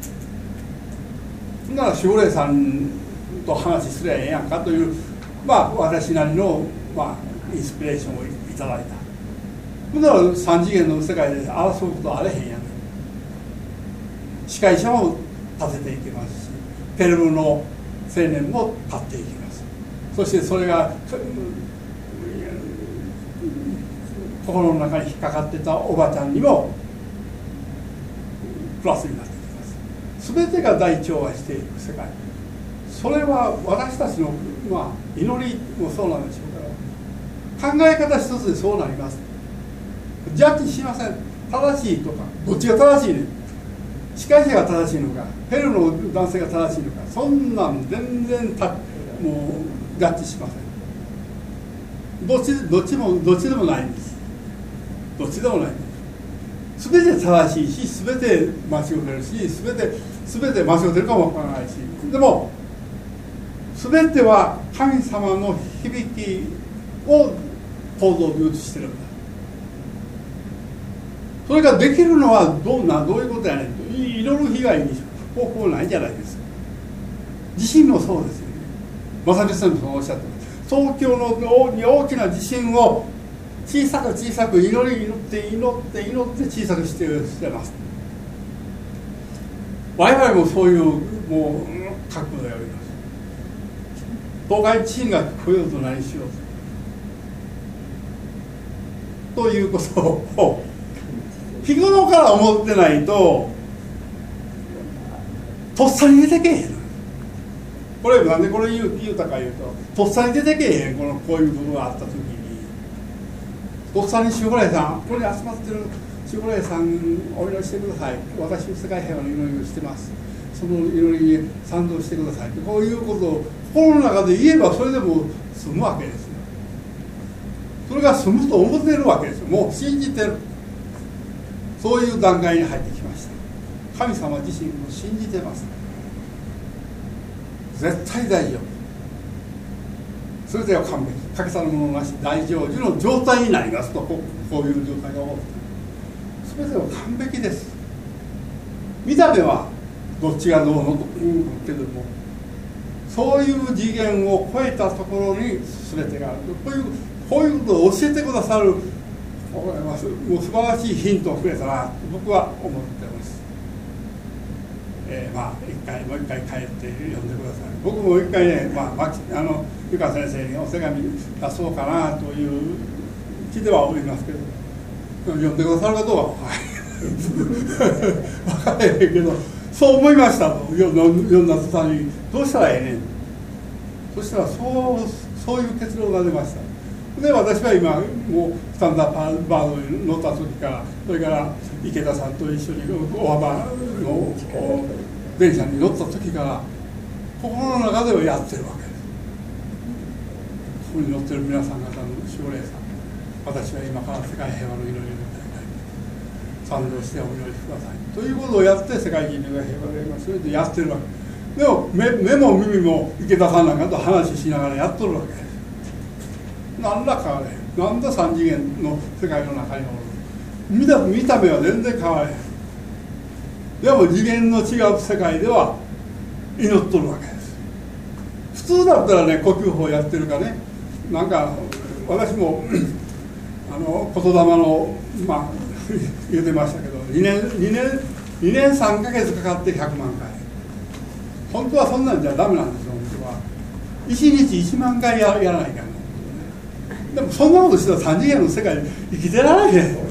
そんなら守護霊さんと話すりゃええやんかという、私なりの、インスピレーションをいただいた。そんなら3次元の世界で争うことあれへんやん。司会者も立てていきますし、ペルーの青年も立っていきます。そしてそれが心の中に引っかかってたおばちゃんにもプラスになってきます。全てが大調和していく世界、それは私たちの、祈りもそうなんでしょうから、考え方一つでそうなります。ジャッジしません。正しいとかどっちが正しいねん、 司会者が正しいのかペルの男性が正しいのか、そんなん全然もう合致しません。どっちでもないんです。どっちでもないんです。全て正しいし、全て間違ってるし、全て間違ってるかもわからないし、でも全ては神様の響きを構造に移してるんだ。それができるのはどういうことやねんと、祈る被害に方法ないじゃないですか。地震もそうですよね。正光さんもそうおっしゃってます。東京の大きな地震を小さく祈って小さくしてます。我々もそういうもう覚悟でやります。東海地震が来ようと何しようということを日頃から思ってないととっさに出てけえへん。これなんでこれ言うたか言うと、とっさに出てけえへん。こういう部分があった時にとっさに守護霊さん、ここに集まってる守護霊さんお祈りしてください、私世界平和の祈りをしてます、その祈りに賛同してください、こういうことを心の中で言えばそれでも済むわけですよ。それが済むと思ってるわけですよ。もう信じてる。そういう段階に入ってきました。神様自身も信じてます。絶対大丈夫。全ては完璧、欠けたものなし、大成就の状態になりますと、こういう状態が起こる。全ては完璧です。見た目はどっちがどうのというけども、そういう次元を超えたところに全てがある。こういうことを教えてくださる、もう素晴らしいヒントをくれたなと僕は思ってます。もう一回帰って読んでください。僕も一回ね、湯川先生にお手紙出そうかなという気ではおりますけど、読んでくださるかどうか分からへんけど、そう思いましたと。読んだ途端にどうしたらええねん。そしたらそういう結論が出ました。で、私は今もうスタンダーバードに乗った時から、それから池田さんと一緒に大幅の電車に乗った時から心の中ではやってるわけです。ここに乗ってる皆さん方の守護霊さん、私は今から世界平和の祈りを賛同してお祈りくださいということをやって、世界人類が平和でありますよとやってるわけでも、目も耳も池田さんなんかと話しながらやっとるわけです。何ら変われへん。なんだ三次元の世界の中におる。見た目は全然変われへん。でも次元の違う世界では祈っとるわけです。普通だったらね、呼吸法やってるかね、なんか私も言霊の言うてましたけど、2年3ヶ月かかって100万回。本当はそんなんじゃダメなんですよ。本当は1日1万回やらないかんね。でもそんなことしたら3次元の世界で生きてられへん。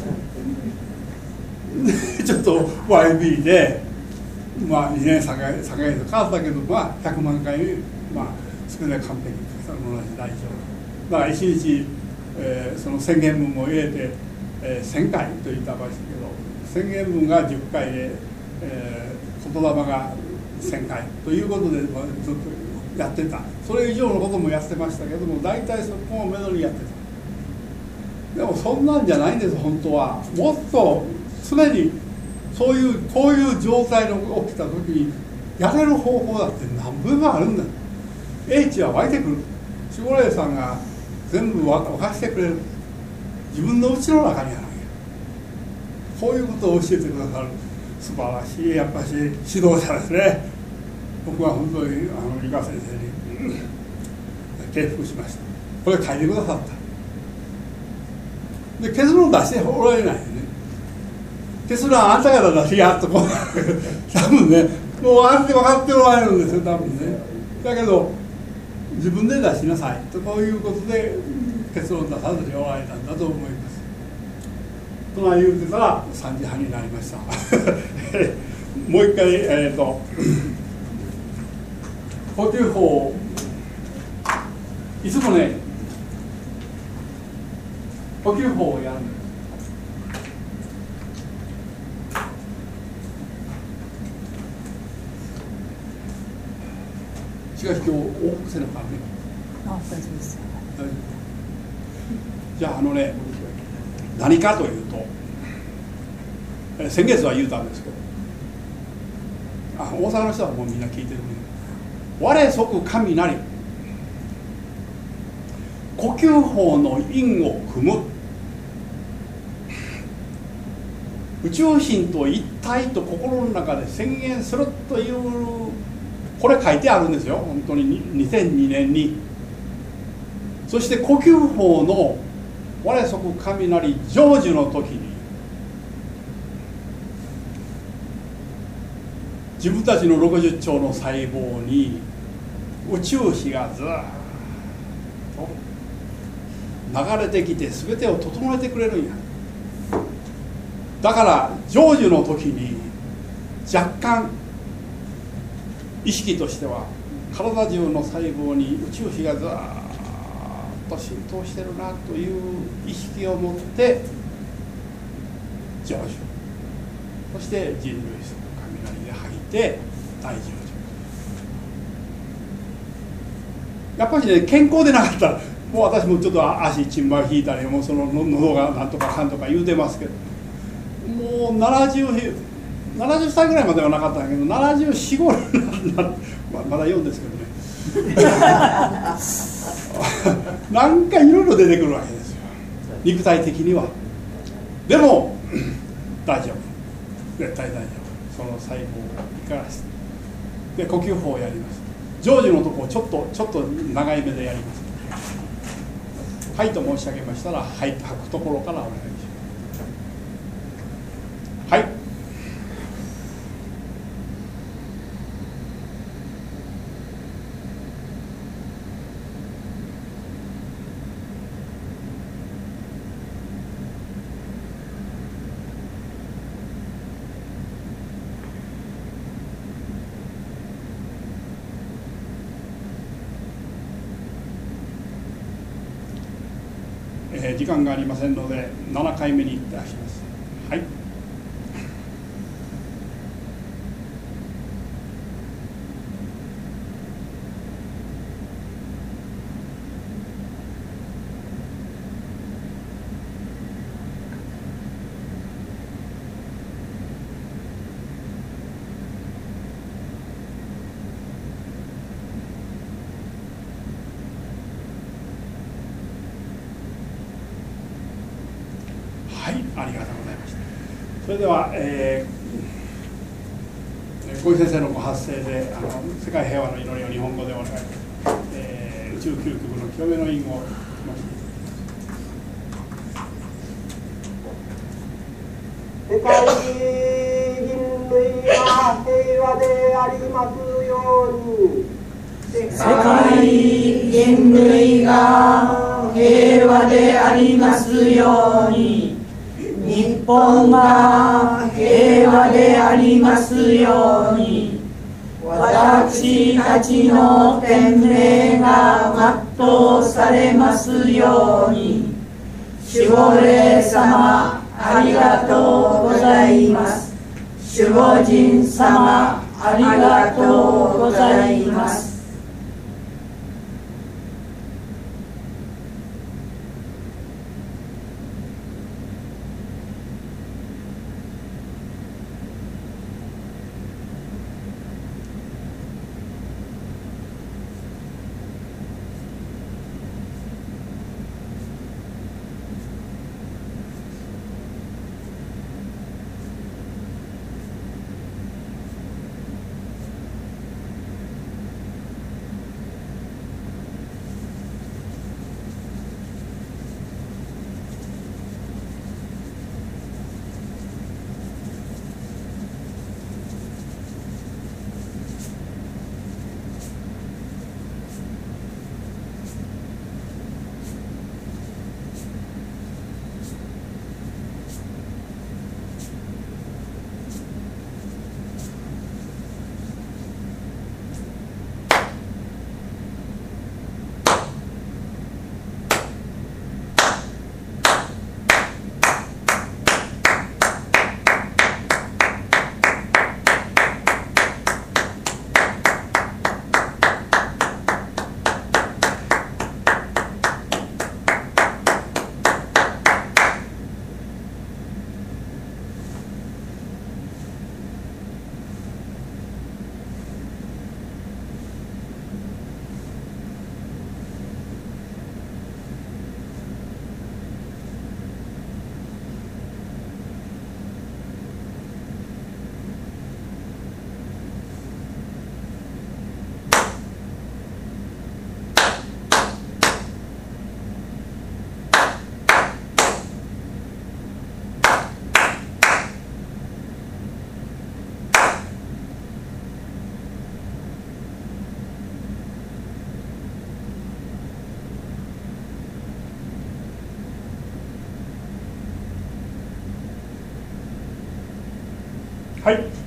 ちょっと YB で、2年3ヶ月かかったけど、100万回、全て完璧にたもので大丈夫。だから1日、その宣言文も入れて、1000回と言った場合ですけど、宣言文が10回で、言霊が1000回ということで、ずっとやってた。それ以上のこともやってましたけども、大体そこをめどにやってた。でもそんなんじゃないんです。本当はもっと常にこういう状態の起きた時にやれる方法だって何分もあるんだ。英知は湧いてくる。守護霊さんが全部沸かしてくれる。自分の内の中にある。こういうことを教えてくださる素晴らしいやっぱし指導者ですね。僕は本当に湯川先生に敬服しました。これ書いてくださった。で結論出しておられないよね。結論あんたから出しやっとこう多分ね、もうあんて分かっておられるんですよ多分ね。だけど自分で出しなさいとこういうことで結論出さずにおられたんだと思います。と言うてたら3時半になりましたもう一回呼吸法いつもね呼吸法をやるんです。 しかし今日往復せなあかんね。 あ、大丈夫です。 じゃあ何かというと、先月は言うたんですけど、大阪の人はもうみんな聞いてるね。我即神なり、呼吸法の因を組む、宇宙心と一体と心の中で宣言するという、これ書いてあるんですよ、本当に2002年に。そして呼吸法の我即神なり成就の時に、自分たちの60兆の細胞に宇宙火がずっと流れてきて全てを整えてくれるんや。だから成就の時に若干意識としては体中の細胞に宇宙火がずっと浸透してるなという意識を持って成就、そして人類その雷で吐いて大成就。やっぱりね、健康でなかったら、もう私もちょっと足ちんま引いたり、もうその喉がなんとかかんとか言うてますけど、もう70歳ぐらいまではなかったんだけど、74、5まだ4ですけどねなんかいろいろ出てくるわけですよ、肉体的には。でも大丈夫、絶対大丈夫。その細胞を生かしてで呼吸法をやります。成就のとこをちょっと長い目でやります。はいと申し上げましたら、はいと吐くところからお願いします。はい。時間がありませんので7回目にいたします。はい。ありがとうございました。それでは、小井先生のご発声で世界平和の祈りを日本語でお願いします。宇宙究極の清めの印を世界人類が平和でありますように。世界人類が平和でありますように。日本が平和でありますように。私たちの天命が全うされますように。守護霊様、ありがとうございます。守護神様、ありがとうございます。 はい。